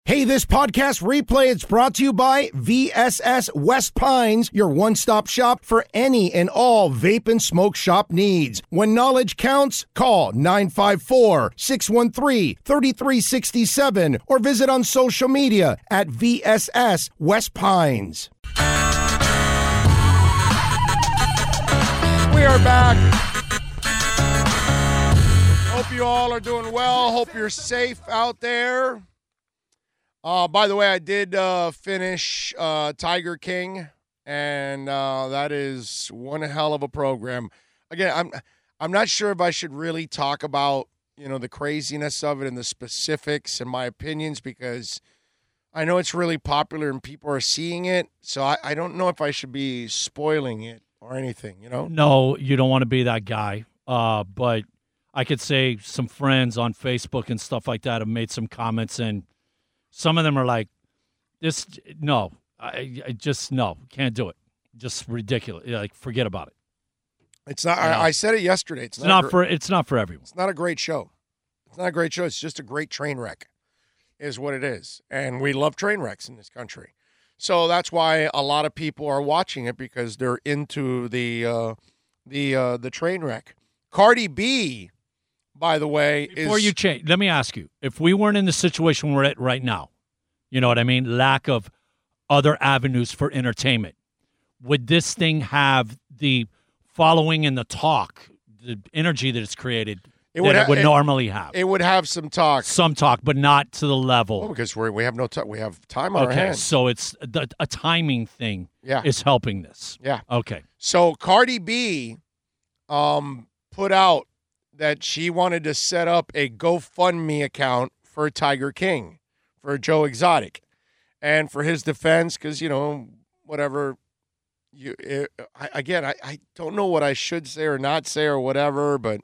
Hey, this podcast replay is brought to you by VSS West Pines, your one-stop shop for any and all vape and smoke shop needs. When knowledge counts, call 954-613-3367 or visit on social media at VSS West Pines. We are back. Hope you all are doing well. Hope you're safe out there. By the way, I did finish Tiger King, and that is one hell of a program. Again, I'm not sure if I should really talk about, the craziness of it and the specifics and my opinions, because I know it's really popular and people are seeing it. So I don't know if I should be spoiling it or anything, No, you don't want to be that guy. But I could say some friends on Facebook and stuff like that have made some comments, and some of them are like, I just can't do it. Just ridiculous. Like, forget about it. It's not. I said it yesterday. It's not for everyone. It's not a great show. It's not a great show. It's just a great train wreck, is what it is. And we love train wrecks in this country, so that's why a lot of people are watching it, because they're into the train wreck. Cardi B, by the way, before you change, let me ask you: if we weren't in the situation we're at right now, you know what I mean? Lack of other avenues for entertainment, would this thing have the following and the talk, the energy that it's created, it would normally have? It would have some talk. Some talk, but not to the level. Well, because we have no time. We have time on our hands. So it's a timing thing is helping this. Yeah. Okay. So Cardi B put out that she wanted to set up a GoFundMe account for Tiger King, for Joe Exotic. And for his defense, because, whatever, I don't know what I should say or not say or whatever, but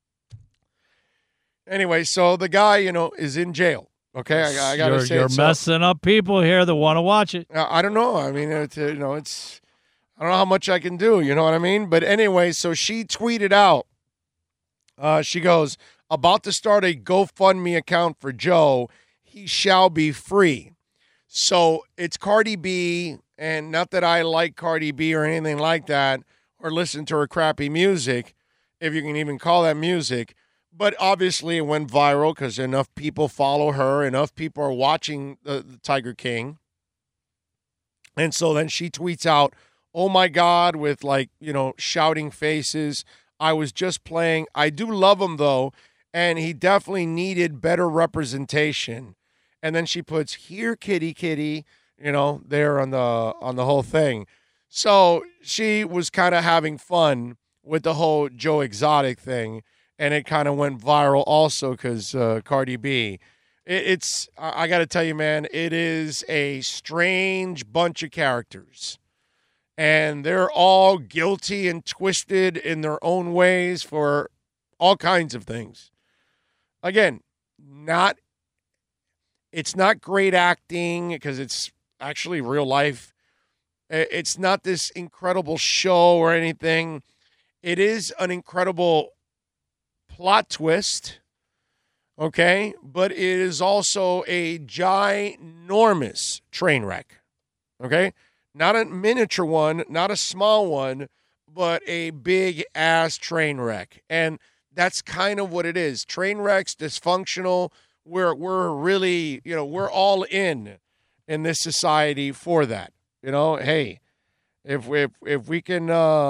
anyway, so the guy, is in jail. Okay, I got to say you're messing up people here that want to watch it. I don't know. I mean, it's I don't know how much I can do, you know what I mean? But anyway, so she tweeted out, she goes, about to start a GoFundMe account for Joe. He shall be free. So it's Cardi B, and not that I like Cardi B or anything like that, or listen to her crappy music, if you can even call that music. But obviously it went viral because enough people follow her, enough people are watching the Tiger King. And so then she tweets out, oh my God, with shouting faces. I was just playing. I do love him though, and he definitely needed better representation. And then she puts, here, kitty, kitty, there on the whole thing. So she was kind of having fun with the whole Joe Exotic thing, and it kind of went viral also because Cardi B. I got to tell you, man, it is a strange bunch of characters. And they're all guilty and twisted in their own ways for all kinds of things. Again, it's not great acting because it's actually real life. It's not this incredible show or anything. It is an incredible plot twist, okay? But it is also a ginormous train wreck, okay? Not a miniature one, not a small one, but a big-ass train wreck. And that's kind of what it is. Train wrecks, dysfunctional. We're really, we're all in this society for that. Hey, if we can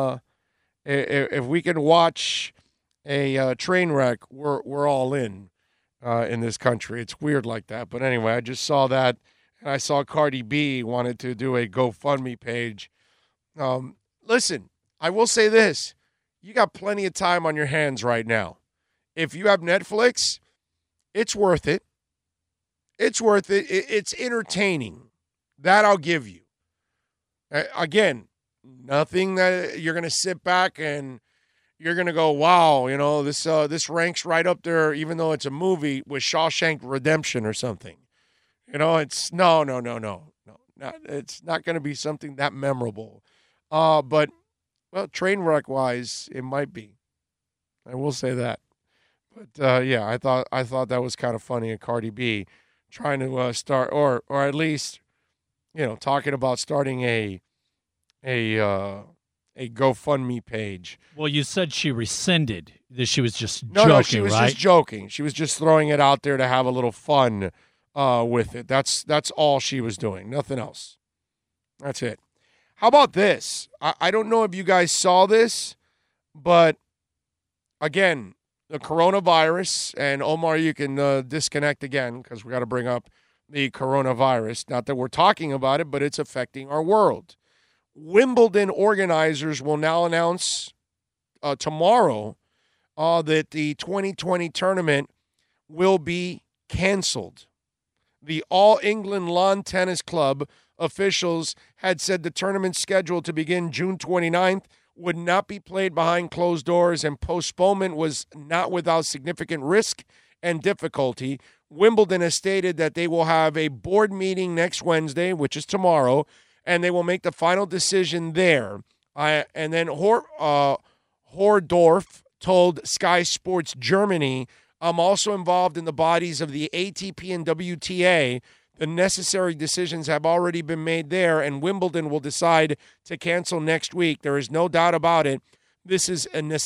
watch a train wreck, we're all in this country. It's weird like that. But anyway, I just saw that, and I saw Cardi B wanted to do a GoFundMe page. Listen, I will say this: you got plenty of time on your hands right now. If you have Netflix, it's worth it. It's worth it. It's entertaining. That I'll give you. Again, nothing that you're going to sit back and you're going to go, wow, this ranks right up there, even though it's a movie, with Shawshank Redemption or something. It's no. It's not going to be something that memorable. But train wreck wise, it might be. I will say that. But yeah, I thought that was kind of funny of Cardi B trying to start, or at least, talking about starting a GoFundMe page. Well, you said she rescinded that she was just No, joking, no, she was right? just joking. She was just throwing it out there to have a little fun with it. That's all she was doing. Nothing else. That's it. How about this? I don't know if you guys saw this, but again, the coronavirus, and Omar, you can disconnect again because we got to bring up the coronavirus. Not that we're talking about it, but it's affecting our world. Wimbledon organizers will now announce tomorrow that the 2020 tournament will be canceled. The All England Lawn Tennis Club officials had said the tournament scheduled to begin June 29th would not be played behind closed doors, and postponement was not without significant risk and difficulty. Wimbledon has stated that they will have a board meeting next Wednesday, which is tomorrow, and they will make the final decision there. And then Hordorf told Sky Sports Germany, I'm also involved in the bodies of the ATP and WTA. The necessary decisions have already been made there, and Wimbledon will decide to cancel next week. There is no doubt about it. This is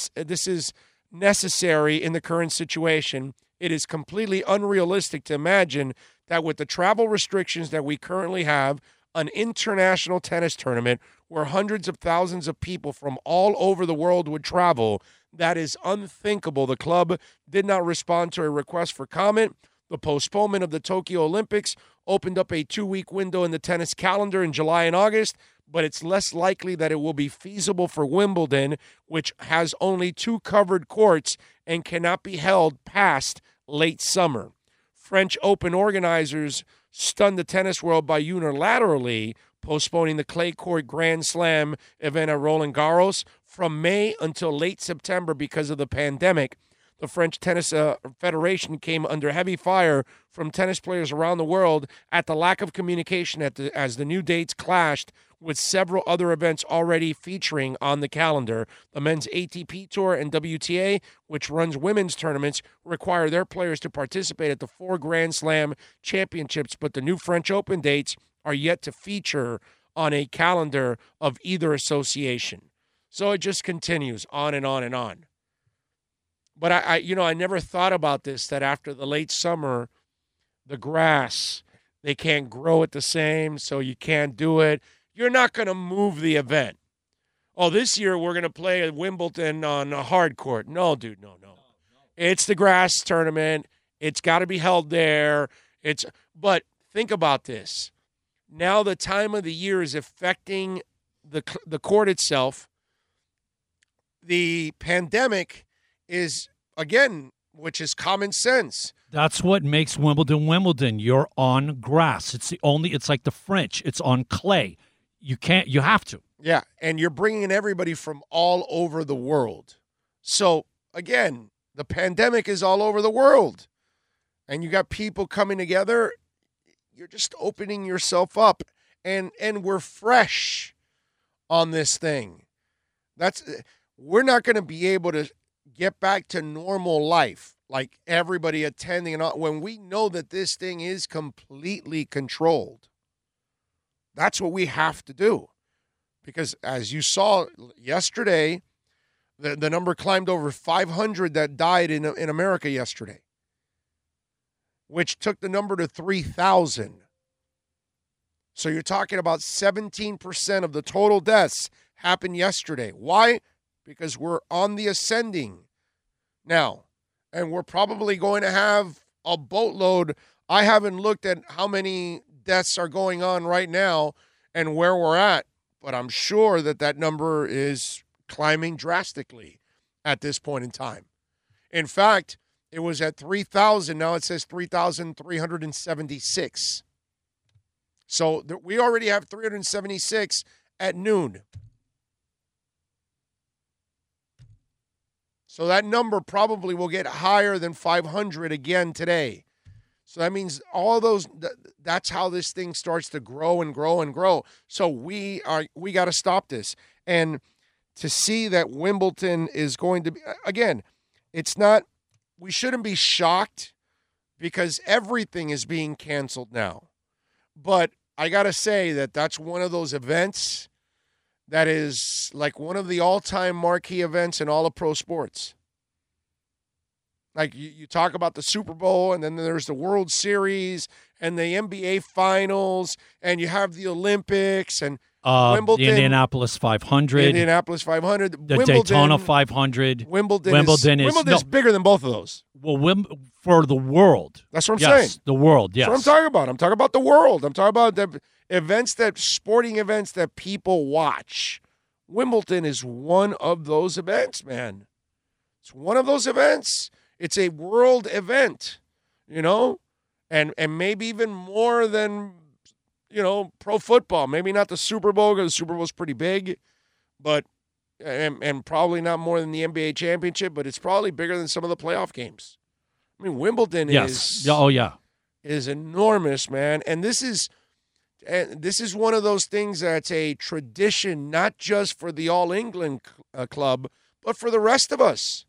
necessary in the current situation. It is completely unrealistic to imagine that with the travel restrictions that we currently have, an international tennis tournament where hundreds of thousands of people from all over the world would travel, that is unthinkable. The club did not respond to a request for comment. The postponement of the Tokyo Olympics opened up a 2-week window in the tennis calendar in July and August, but it's less likely that it will be feasible for Wimbledon, which has only 2 covered courts and cannot be held past late summer. French Open organizers stunned the tennis world by unilaterally postponing the clay court Grand Slam event at Roland Garros from May until late September because of the pandemic. The French Tennis Federation came under heavy fire from tennis players around the world at the lack of communication as the new dates clashed with several other events already featuring on the calendar. The men's ATP Tour and WTA, which runs women's tournaments, require their players to participate at the 4 Grand Slam championships, but the new French Open dates are yet to feature on a calendar of either association. So it just continues on and on and on. But I never thought about this, that after the late summer, the grass, they can't grow it the same, so you can't do it. You're not going to move the event. Oh, this year we're going to play at Wimbledon on a hard court. No, dude, no. It's the grass tournament. It's got to be held there. But think about this. Now the time of the year is affecting the court itself. The pandemic is, again, which is common sense. That's what makes Wimbledon. You're on grass. It's like the French. It's on clay. You have to. Yeah, and you're bringing in everybody from all over the world. So, again, the pandemic is all over the world. And you got people coming together. You're just opening yourself up. And we're fresh on this thing. We're not going to be able to get back to normal life, like everybody attending and all, when we know that this thing is completely controlled. That's what we have to do. Because as you saw yesterday, the number climbed over 500 that died in America yesterday, which took the number to 3,000. So you're talking about 17% of the total deaths happened yesterday. Why? Because we're on the ascending now, and we're probably going to have a boatload. I haven't looked at how many deaths are going on right now and where we're at, but I'm sure that number is climbing drastically at this point in time. In fact, it was at 3,000. Now it says 3,376. So we already have 376 at noon. So that number probably will get higher than 500 again today. So that means all those, that's how this thing starts to grow and grow and grow. So we got to stop this. And to see that Wimbledon is going to be, again, it's not, we shouldn't be shocked because everything is being canceled now. But I got to say that that's one of those events that is like one of the all-time marquee events in all of pro sports. Like you talk about the Super Bowl, and then there's the World Series and the NBA Finals, and you have the Olympics and Wimbledon. The Indianapolis 500. Indianapolis 500. The Wimbledon, Daytona 500. Wimbledon is bigger than both of those. Well, for the world. That's what I'm saying. The world, yes. That's what I'm talking about. I'm talking about the world. I'm talking about the sporting events that people watch. Wimbledon is one of those events, man. It's one of those events. It's a world event, and maybe even more than, pro football. Maybe not the Super Bowl, because the Super Bowl is pretty big, but and probably not more than the NBA championship, but it's probably bigger than some of the playoff games. I mean, Wimbledon is enormous, man. And this is one of those things that's a tradition, not just for the All England club, but for the rest of us.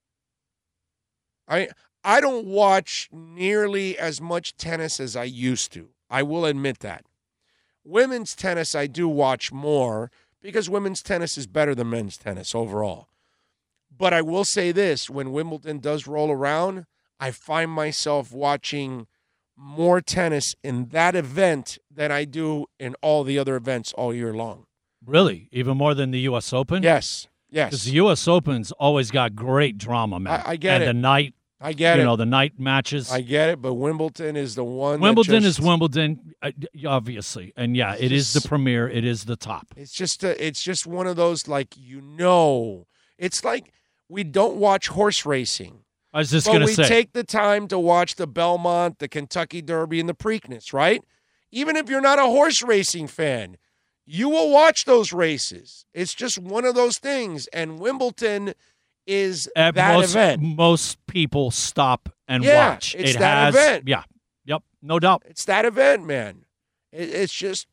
I don't watch nearly as much tennis as I used to. I will admit that. Women's tennis I do watch more because women's tennis is better than men's tennis overall. But I will say this, when Wimbledon does roll around, I find myself watching more tennis in that event than I do in all the other events all year long. Really? Even more than the U.S. Open? Yes. Because the U.S. Open's always got great drama, man. I get it. And the night, I get it. The night matches. I get it, but Wimbledon is the one. Wimbledon is Wimbledon, obviously. And, yeah, it is the premier. It is the top. It's just one of those, it's like we don't watch horse racing. I was just going to say. But we take the time to watch the Belmont, the Kentucky Derby, and the Preakness, right? Even if you're not a horse racing fan, you will watch those races. It's just one of those things. And Wimbledon is that event. Most people stop and watch. It's that event. Yeah. Yep. No doubt. It's that event, man. It's just,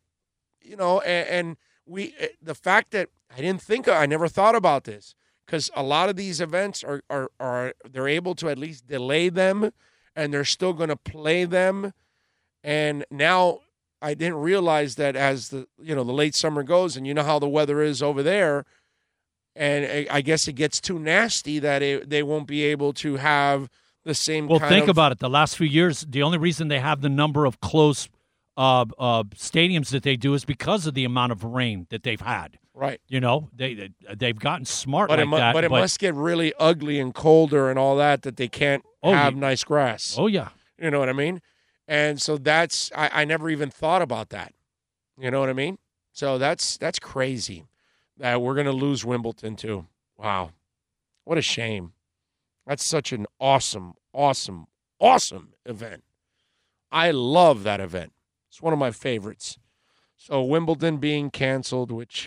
and the fact that I never thought about this, because a lot of these events are they're able to at least delay them, and they're still going to play them. And now I didn't realize that as the late summer goes, and you know how the weather is over there, and I guess it gets too nasty that they won't be able to have the same Well, think about it. The last few years, the only reason they have the number of close stadiums that they do is because of the amount of rain that they've had. Right. They've gotten smart but that. But it must get really ugly and colder and all that they can't have nice grass. Oh, yeah. You know what I mean? And so I never even thought about that. You know what I mean? So that's crazy that we're going to lose Wimbledon too. Wow. What a shame. That's such an awesome, awesome, awesome event. I love that event. It's one of my favorites. So Wimbledon being canceled, which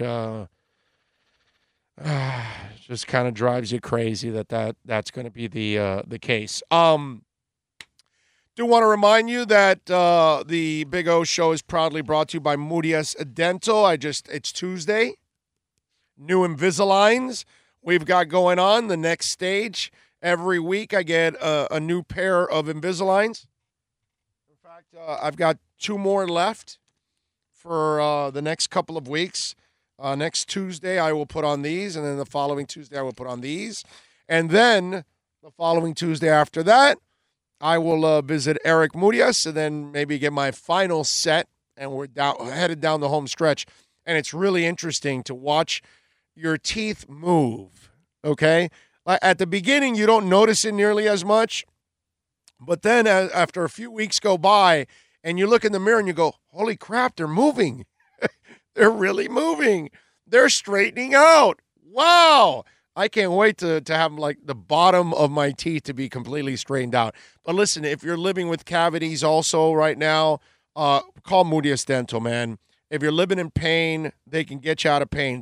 just kind of drives you crazy that's going to be the case. Do want to remind you that the Big O Show is proudly brought to you by Moody's Dental. It's Tuesday. New Invisaligns we've got going on, the next stage. Every week I get a new pair of Invisaligns. In fact, I've got 2 more left for the next couple of weeks. Next Tuesday I will put on these, and then the following Tuesday I will put on these. And then the following Tuesday after that, I will visit Eric Murias and then maybe get my final set, and we're headed down the home stretch. And it's really interesting to watch your teeth move, okay? At the beginning, you don't notice it nearly as much, but then after a few weeks go by and you look in the mirror and you go, holy crap, they're moving. They're really moving. They're straightening out. Wow. I can't wait to have the bottom of my teeth to be completely straightened out. But listen, if you're living with cavities also right now, call Moody's Dental, man. If you're living in pain, they can get you out of pain.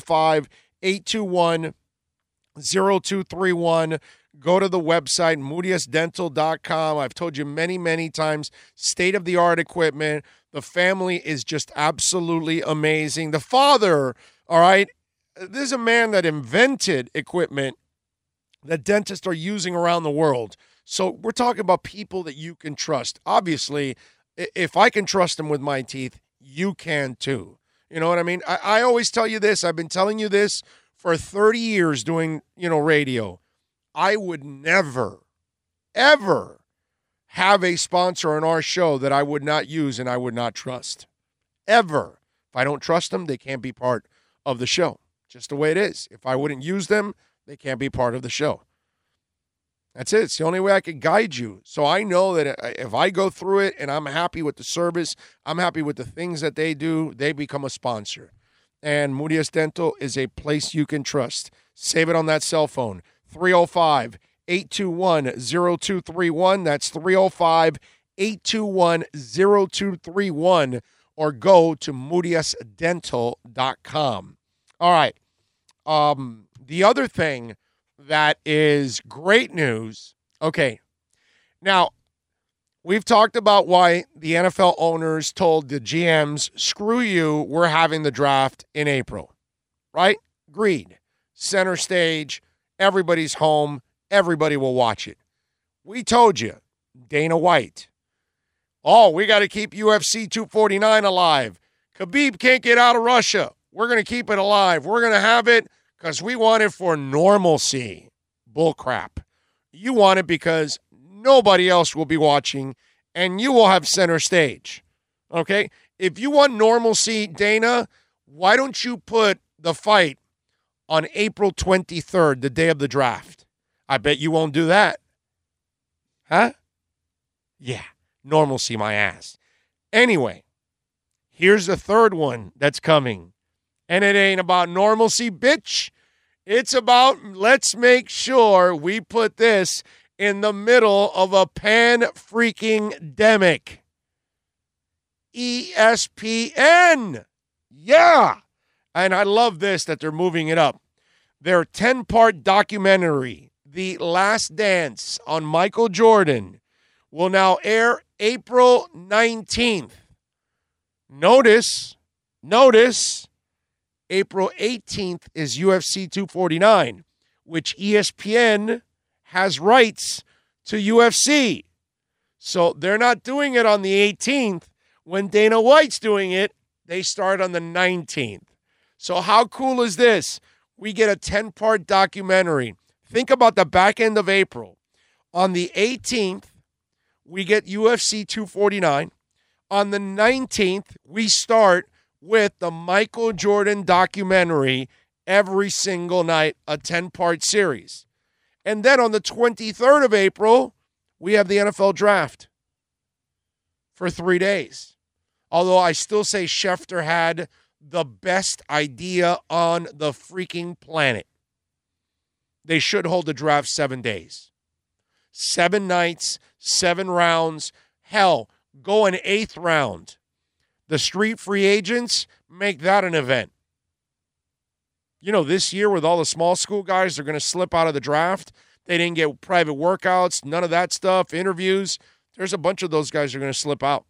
305-821-0231. Go to the website, moody'sdental.com. I've told you many, many times, state-of-the-art equipment. The family is just absolutely amazing. The father, all right, this is a man that invented equipment that dentists are using around the world. So we're talking about people that you can trust. Obviously, if I can trust them with my teeth, you can too. You know what I mean? I always tell you this. I've been telling you this for 30 years doing, radio. I would never, ever have a sponsor on our show that I would not use and I would not trust. Ever. If I don't trust them, they can't be part of the show. Just the way it is. If I wouldn't use them, they can't be part of the show. That's it. It's the only way I could guide you. So I know that if I go through it and I'm happy with the service, I'm happy with the things that they do, they become a sponsor. And Murias Dental is a place you can trust. Save it on that cell phone. 305-821-0231. That's 305-821-0231. Or go to muriasdental.com. All right. The other thing that is great news. Okay. Now, we've talked about why the NFL owners told the GMs, screw you, we're having the draft in April. Right? Agreed. Center stage, everybody's home, everybody will watch it. We told you, Dana White. Oh, we got to keep UFC 249 alive. Khabib can't get out of Russia. We're going to keep it alive. We're going to have it because we want it for normalcy. Bull crap. You want it because nobody else will be watching, and you will have center stage. Okay? If you want normalcy, Dana, why don't you put the fight on April 23rd, the day of the draft? I bet you won't do that. Huh? Yeah. Normalcy, my ass. Anyway, here's the third one that's coming. And it ain't about normalcy, bitch. It's about let's make sure we put this in the middle of a pan-freaking-demic. ESPN. Yeah. And I love this that they're moving it up. Their 10-part documentary, The Last Dance on Michael Jordan, will now air April 19th. Notice, April 18th is UFC 249, which ESPN has rights to UFC. So they're not doing it on the 18th. When Dana White's doing it, they start on the 19th. So how cool is this? We get a 10-part documentary. Think about the back end of April. On the 18th, we get UFC 249. On the 19th, we start with the Michael Jordan documentary every single night, a 10-part series. And then on the 23rd of April, we have the NFL draft for 3 days. Although I still say Schefter had the best idea on the freaking planet. They should hold the draft 7 days. 7 nights, 7 rounds. Hell, go an 8th round. The street free agents, make that an event. You know, this year with all the small school guys, they're going to slip out of the draft. They didn't get private workouts, none of that stuff, interviews. There's a bunch of those guys that are going to slip out.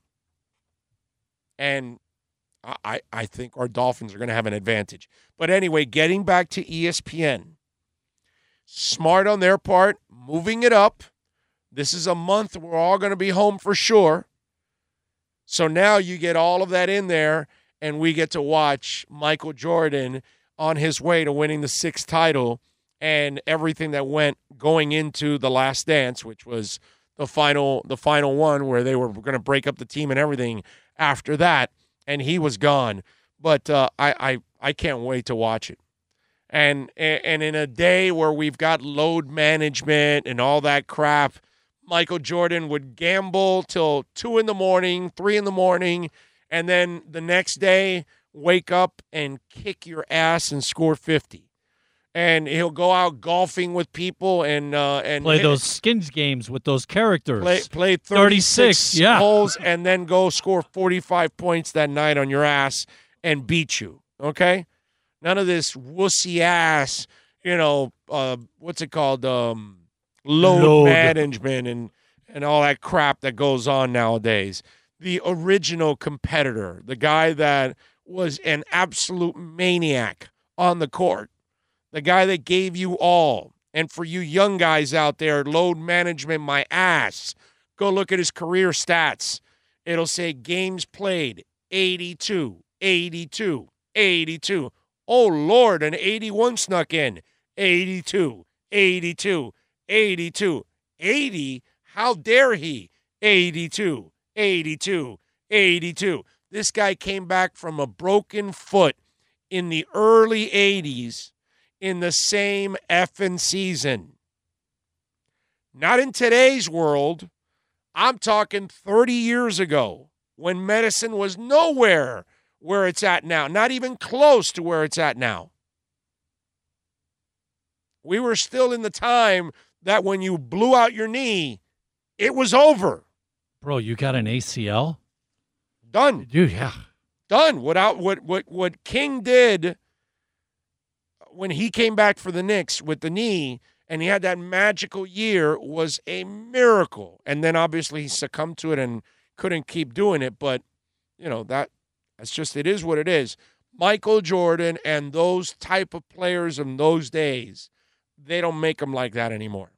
And I think our Dolphins are going to have an advantage. But anyway, getting back to ESPN. Smart on their part, moving it up. This is a month we're all going to be home for sure. So now you get all of that in there, and we get to watch Michael Jordan on his way to winning the 6th title and everything that went going into The Last Dance, which was the final one where they were going to break up the team and everything after that, and he was gone. But I can't wait to watch it. And in a day where we've got load management and all that crap, Michael Jordan would gamble till 2 in the morning, 3 in the morning, and then the next day wake up and kick your ass and score 50. And he'll go out golfing with people and play those skins games with those characters. Play 36 holes and then go score 45 points that night on your ass and beat you. Okay? None of this wussy ass, what's it called? Load management and all that crap that goes on nowadays. The original competitor, the guy that was an absolute maniac on the court, the guy that gave you all, And for you young guys out there, load management my ass. Go look at his career stats. It'll say games played, 82, 82, 82. Oh, Lord, an 81 snuck in. 82, 82, 82, 80. How dare he? 82, 82, 82. This guy came back from a broken foot in the early 80s in the same effing season. Not in today's world. I'm talking 30 years ago when medicine was nowhere where it's at now, not even close to where it's at now. We were still in the time that when you blew out your knee, it was over. Bro, you got an ACL? Done. Dude, yeah. Done. What King did when he came back for the Knicks with the knee and he had that magical year was a miracle. And then obviously he succumbed to it and couldn't keep doing it. But, you know, that's just, it is what it is. Michael Jordan and those type of players in those days, they don't make them like that anymore.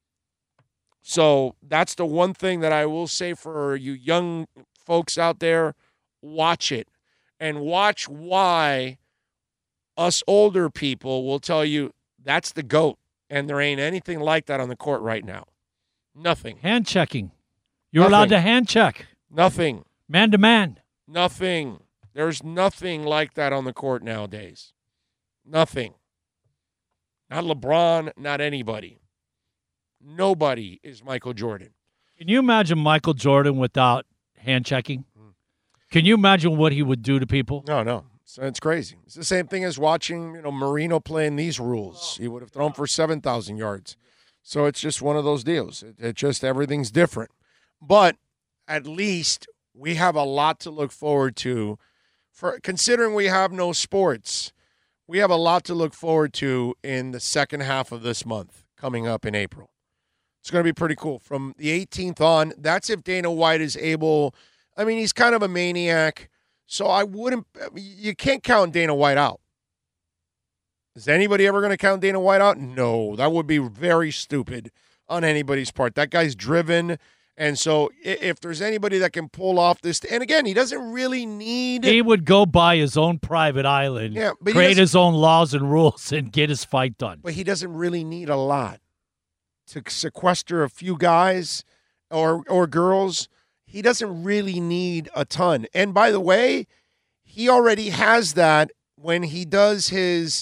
So that's the one thing that I will say for you young folks out there, watch it. And watch why us older people will tell you that's the GOAT. And there ain't anything like that on the court right now. Nothing. Hand checking. You're allowed to hand check. Nothing. Man to man. Nothing. There's nothing like that on the court nowadays. Nothing. Not LeBron, not anybody. Nobody is Michael Jordan. Can you imagine Michael Jordan without hand checking? Can you imagine what he would do to people? No. So it's crazy. It's the same thing as watching, Marino playing these rules. He would have thrown for 7,000 yards. So it's just one of those deals. It just, everything's different. But at least we have a lot to look forward to. For considering we have no sports, we have a lot to look forward to in the second half of this month coming up in April. It's going to be pretty cool. From the 18th on, that's if Dana White is able. I mean, he's kind of a maniac, so you can't count Dana White out. Is anybody ever going to count Dana White out? No, that would be very stupid on anybody's part. That guy's driven, and so if there's anybody that can pull off this, and again, he doesn't really need. He would go buy his own private island, create his own laws and rules, and get his fight done. But he doesn't really need a lot to sequester a few guys or girls. He doesn't really need a ton. And by the way, he already has that when he does his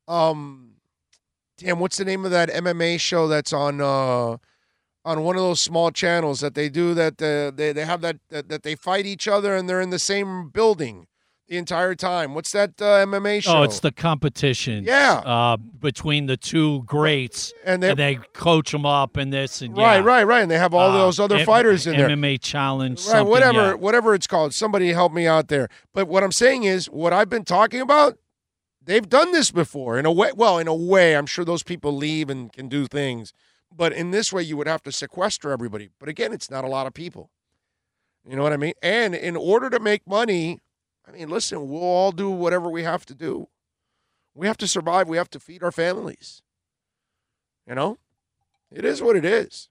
what's the name of that MMA show that's on one of those small channels that they do that they have that they fight each other and they're in the same building the entire time. What's that MMA show? Oh, it's the competition. Yeah. Between the two greats, and they coach them up and this and right. And they have all those other fighters in there. MMA challenge, right? Whatever it's called. Somebody help me out there. But what I'm saying is, what I've been talking about, they've done this before in a way. Well, in a way, I'm sure those people leave and can do things. But in this way, you would have to sequester everybody. But again, it's not a lot of people. You know what I mean? And in order to make money, I mean, listen, we'll all do whatever we have to do. We have to survive. We have to feed our families. You know? It is what it is.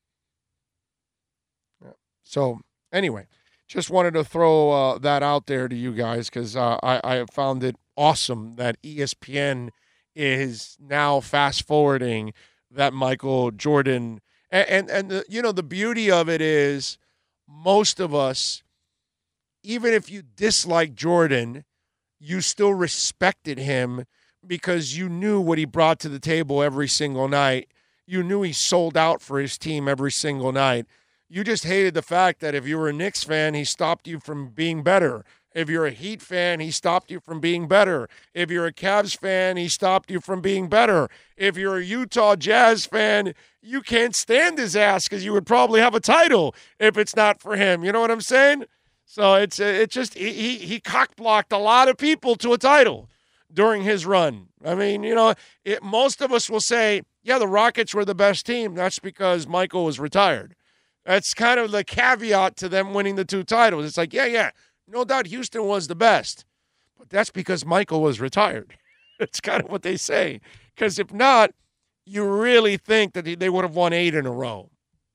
Yeah. So, anyway, just wanted to throw that out there to you guys because I found it awesome that ESPN is now fast-forwarding that Michael Jordan. And the beauty of it is most of us, even if you dislike Jordan, you still respected him because you knew what he brought to the table every single night. You knew he sold out for his team every single night. You just hated the fact that if you were a Knicks fan, he stopped you from being better. If you're a Heat fan, he stopped you from being better. If you're a Cavs fan, he stopped you from being better. If you're a Utah Jazz fan, you can't stand his ass because you would probably have a title if it's not for him. You know what I'm saying? So it's just he cock-blocked a lot of people to a title during his run. I mean, most of us will say, yeah, the Rockets were the best team. That's because Michael was retired. That's kind of the caveat to them winning the two titles. It's like, yeah, no doubt Houston was the best. But that's because Michael was retired. That's kind of what they say. Because if not, you really think that they would have won 8 in a row.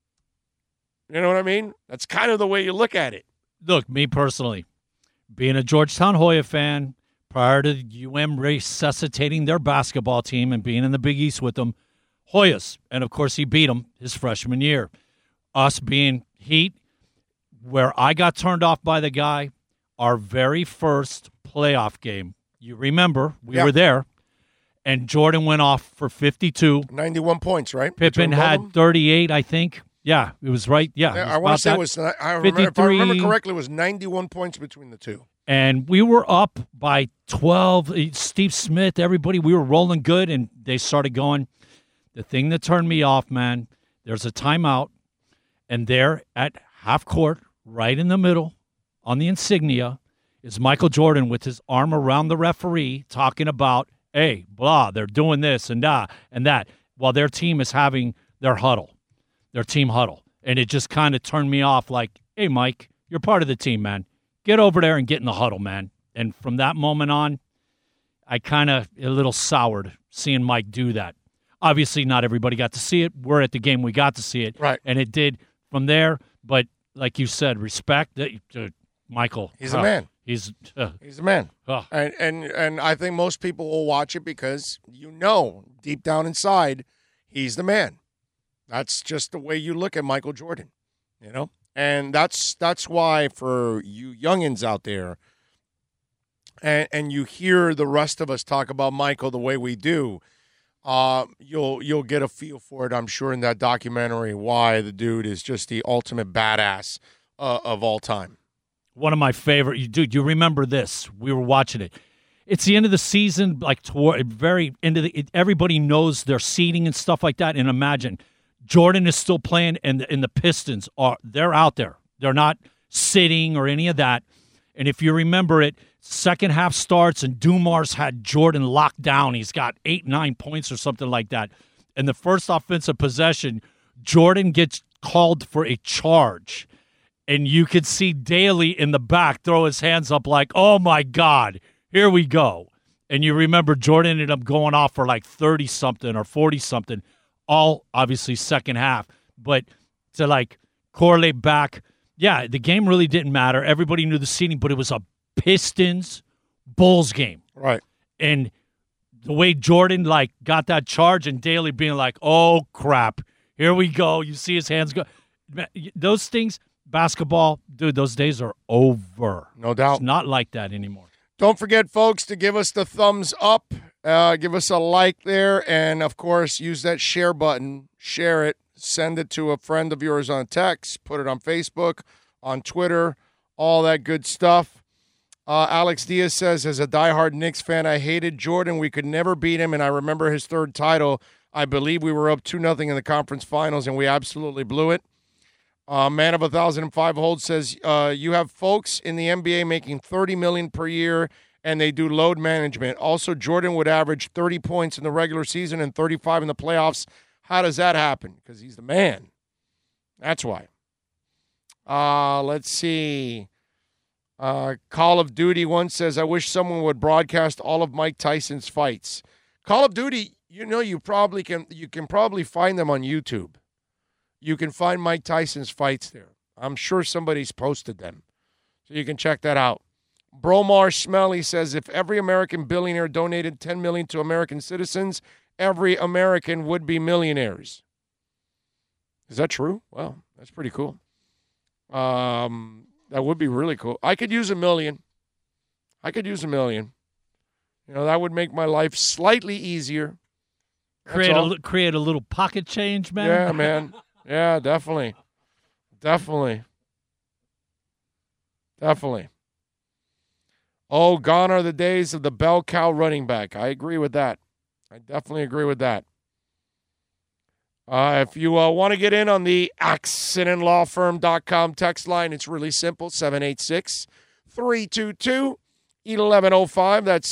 You know what I mean? That's kind of the way you look at it. Look, me personally, being a Georgetown Hoya fan, prior to UM resuscitating their basketball team and being in the Big East with them, Hoyas, and of course he beat them his freshman year. Us being Heat, where I got turned off by the guy, our very first playoff game. You remember, we were there, and Jordan went off for 52. 91 points, right? Pippen had 38, I think. Yeah, it was right. Yeah, I want to say it was, if I remember correctly, it was 91 points between the two. And we were up by 12. Steve Smith, everybody, we were rolling good, and they started going. The thing that turned me off, man, there's a timeout, and there at half court, right in the middle, on the insignia, is Michael Jordan with his arm around the referee talking about, hey, blah, they're doing this and that, while their team is having their huddle, their team huddle. And it just kind of turned me off like, hey, Mike, you're part of the team, man. Get over there and get in the huddle, man. And from that moment on, I kind of a little soured seeing Mike do that. Obviously, not everybody got to see it. We're at the game. We got to see it. Right. And it did from there. But like you said, respect Michael. He's a man. He's a man. And I think most people will watch it because deep down inside, he's the man. That's just the way you look at Michael Jordan, And that's why for you youngins out there, and you hear the rest of us talk about Michael the way we do, you'll get a feel for it, I'm sure, in that documentary, why the dude is just the ultimate badass of all time. One of my favorite. Dude, you remember this. We were watching it. It's the end of the season, like toward very end of everybody knows their seeding and stuff like that. And imagine Jordan is still playing, and the Pistons they're out there. They're not sitting or any of that. And if you remember it, second half starts, and Dumars had Jordan locked down. He's got 8-9 points or something like that. And the first offensive possession, Jordan gets called for a charge. And you could see Daly in the back throw his hands up like, oh, my God, here we go. And you remember Jordan ended up going off for like 30-something or 40-something, all obviously second half. But to like correlate back, yeah, the game really didn't matter. Everybody knew the seeding, but it was a Pistons-Bulls game. Right. And the way Jordan like got that charge and Daly being like, oh, crap, here we go. You see his hands go. Those things – basketball, dude, those days are over. No doubt. It's not like that anymore. Don't forget, folks, to give us the thumbs up. Give us a like there. And, of course, use that share button. Share it. Send it to a friend of yours on text. Put it on Facebook, on Twitter, all that good stuff. Alex Diaz says, as a diehard Knicks fan, I hated Jordan. We could never beat him, and I remember his third title. I believe we were up 2-0 in the conference finals, and we absolutely blew it. Man of 1,005 Holds says, you have folks in the NBA making $30 million per year, and they do load management. Also, Jordan would average 30 points in the regular season and 35 in the playoffs. How does that happen? Because he's the man. That's why. Let's see. Call of Duty once says, I wish someone would broadcast all of Mike Tyson's fights. Call of Duty, you can probably find them on YouTube. You can find Mike Tyson's fights there. I'm sure somebody's posted them. So you can check that out. Bromar Smelly says, if every American billionaire donated $10 million to American citizens, every American would be millionaires. Is that true? Well, that's pretty cool. That would be really cool. I could use $1 million. That would make my life slightly easier. Create a little pocket change, man. Yeah, man. Yeah, definitely. Oh, gone are the days of the bell cow running back. I agree with that. I definitely agree with that. If you want to get in on the accidentlawfirm.com text line, it's really simple, 786-322-1105. That's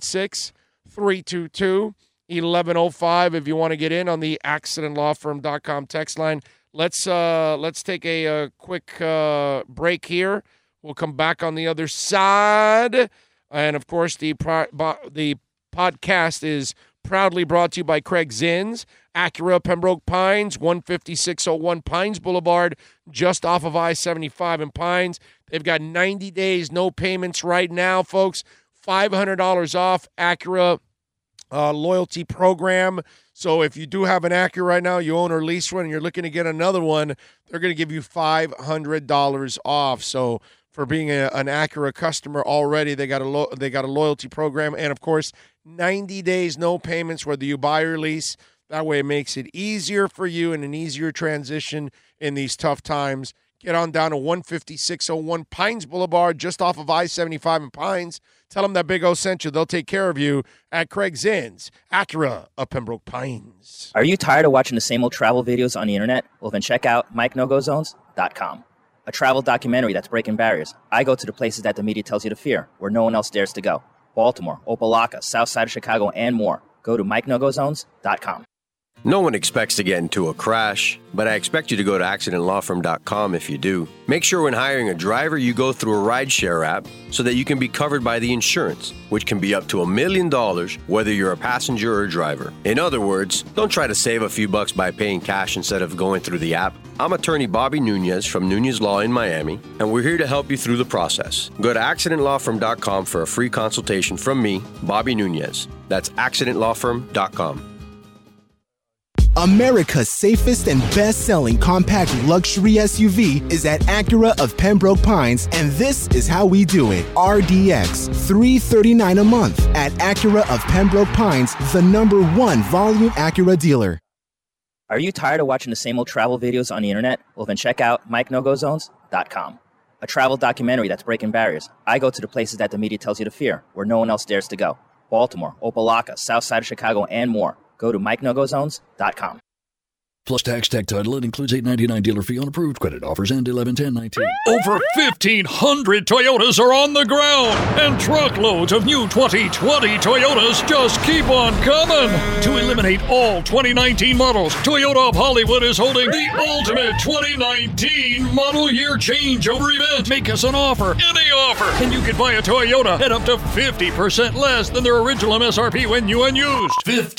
786-322-1105 if you want to get in on the accidentlawfirm.com text line. Let's take a quick break here. We'll come back on the other side. And, of course, the podcast is proudly brought to you by Craig Zins Acura, Pembroke Pines, 15601 Pines Boulevard, just off of I-75 in Pines. They've got 90 days, no payments right now, folks. $500 off Acura loyalty program. So if you do have an Acura right now, you own or lease one, and you're looking to get another one, they're going to give you $500 off. So for being an Acura customer already, they got a loyalty program, and of course, 90 days, no payments, whether you buy or lease. That way, it makes it easier for you and an easier transition in these tough times. Get on down to 15601 Pines Boulevard, just off of I-75 in Pines. Tell them that Big O sent you. They'll take care of you at Craig's Inns, Acura of Pembroke Pines. Are you tired of watching the same old travel videos on the internet? Well, then check out MikeNoGoZones.com, a travel documentary that's breaking barriers. I go to the places that the media tells you to fear, where no one else dares to go. Baltimore, Opelika, South Side of Chicago, and more. Go to MikeNoGoZones.com. No one expects to get into a crash, but I expect you to go to accidentlawfirm.com if you do. Make sure when hiring a driver, you go through a rideshare app so that you can be covered by the insurance, which can be up to $1 million, whether you're a passenger or a driver. In other words, don't try to save a few bucks by paying cash instead of going through the app. I'm attorney Bobby Nunez from Nunez Law in Miami, and we're here to help you through the process. Go to accidentlawfirm.com for a free consultation from me, Bobby Nunez. That's accidentlawfirm.com. America's safest and best-selling compact luxury SUV is at Acura of Pembroke Pines, and this is how we do it. RDX, $339 a month at Acura of Pembroke Pines, the #1 volume Acura dealer. Are you tired of watching the same old travel videos on the internet? Well, then check out MikeNoGoZones.com, a travel documentary that's breaking barriers. I go to the places that the media tells you to fear, where no one else dares to go. Baltimore, Opelika, South Side of Chicago, and more. Go to MikeNoGoZones.com. Plus tax, tech title. It includes $8.99 dealer fee on approved credit. Offers end 11/10/19. Over 1,500 Toyotas are on the ground, and truckloads of new 2020 Toyotas just keep on coming. To eliminate all 2019 models, Toyota of Hollywood is holding the ultimate 2019 model year changeover event. Make us an offer, any offer, and you can buy a Toyota at up to 50% less than their original MSRP when new and used.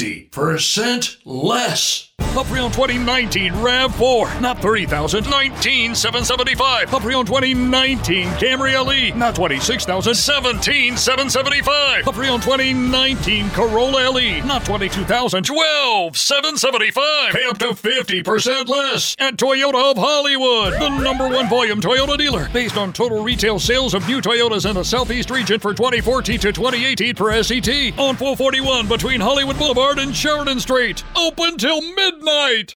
50% less. A pre-owned 2019 RAV4, not $30,000, $19,775. A pre-owned 2019 Camry LE, not $26,000, $17,775. A pre-owned 2019 Corolla LE, not $22,000, $12,775. Pay up to 50% less at Toyota of Hollywood, the #1 volume Toyota dealer, based on total retail sales of new Toyotas in the Southeast region for 2014 to 2018 per SCT, on 441 between Hollywood Boulevard and Sheridan Street. Open till midnight.